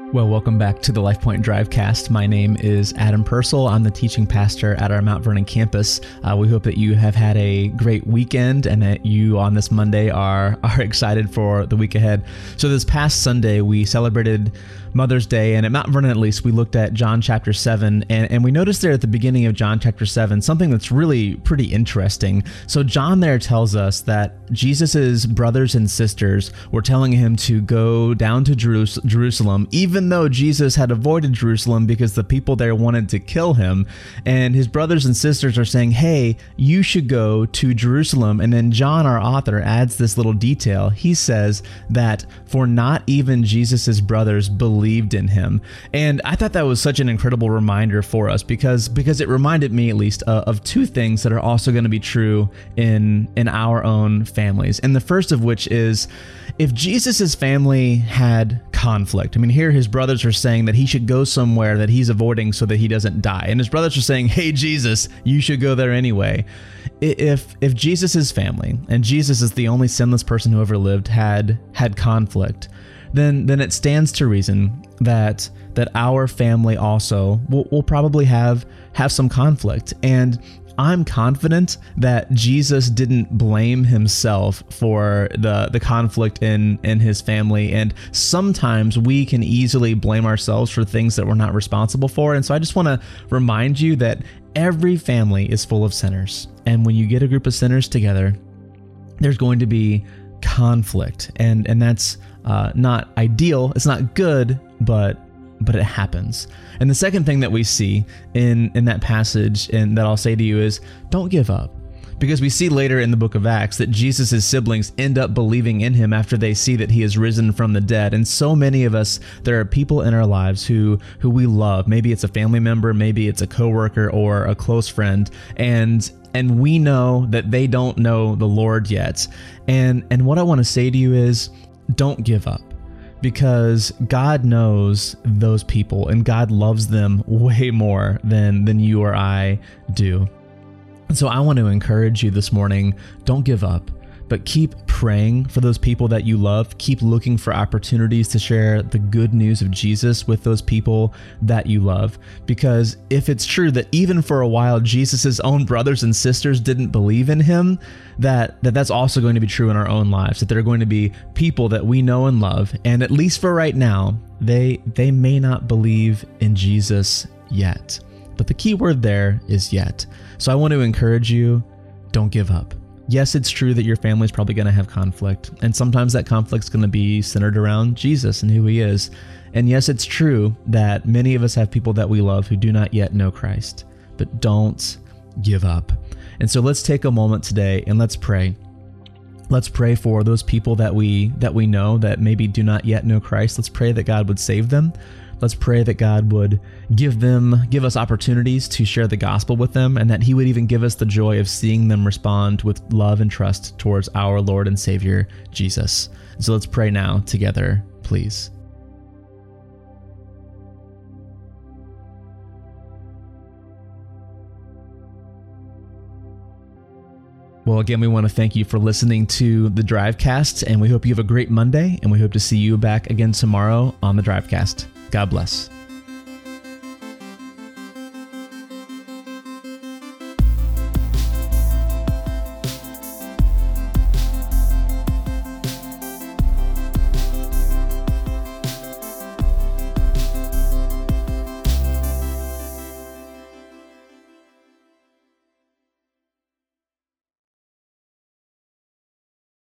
Well, welcome back to the LifePoint Drivecast. My name is Adam Purcell. I'm the teaching pastor at our Mount Vernon campus. We hope that you have had a great weekend and that you on this Monday are excited for the week ahead. So this past Sunday, we celebrated Mother's Day, and at Mount Vernon at least, we looked at John chapter 7, and we noticed there at the beginning of John chapter 7 something that's really pretty interesting. So John there tells us that Jesus's brothers and sisters were telling him to go down to Jerusalem, even though Jesus had avoided Jerusalem because the people there wanted to kill him. And his brothers and sisters are saying, hey, you should go to Jerusalem. And then John, our author, adds this little detail. He says that for not even Jesus's brothers believed in him. And I thought that was such an incredible reminder for us because it reminded me at least of two things that are also going to be true in our own families. And the first of which is, if Jesus's family had conflict, I mean, here his brothers are saying that he should go somewhere that he's avoiding so that he doesn't die. And his brothers are saying, hey, Jesus, you should go there anyway. If Jesus's family, and Jesus is the only sinless person who ever lived, had conflict, then it stands to reason that our family also will probably have some conflict. And I'm confident that Jesus didn't blame himself for the conflict in his family. And sometimes we can easily blame ourselves for things that we're not responsible for. And so I just want to remind you that every family is full of sinners. And when you get a group of sinners together, there's going to be conflict. And that's not ideal. It's not good, but it happens. And the second thing that we see in that passage, and that I'll say to you, is don't give up. Because we see later in the book of Acts that Jesus' siblings end up believing in him after they see that he is risen from the dead. And so many of us, there are people in our lives who we love. Maybe it's a family member, maybe it's a coworker or a close friend. And we know that they don't know the Lord yet. And what I want to say to you is, don't give up. Because God knows those people and God loves them way more than you or I do. And so I want to encourage you this morning, don't give up, but keep praying for those people that you love. Keep looking for opportunities to share the good news of Jesus with those people that you love. Because if it's true that even for a while, Jesus's own brothers and sisters didn't believe in him, that's also going to be true in our own lives, that there are going to be people that we know and love. And at least for right now, they may not believe in Jesus yet. But the key word there is yet. So I want to encourage you, don't give up. Yes, it's true that your family is probably going to have conflict, and sometimes that conflict's going to be centered around Jesus and who he is. And yes, it's true that many of us have people that we love who do not yet know Christ, but don't give up. And so let's take a moment today and let's pray. Let's pray for those people that we know that maybe do not yet know Christ. Let's pray that God would save them. Let's pray that God would give us opportunities to share the gospel with them, and that he would even give us the joy of seeing them respond with love and trust towards our Lord and Savior, Jesus. So let's pray now together, please. Well, again, we want to thank you for listening to the Drivecast, and we hope you have a great Monday, and we hope to see you back again tomorrow on the Drivecast. God bless.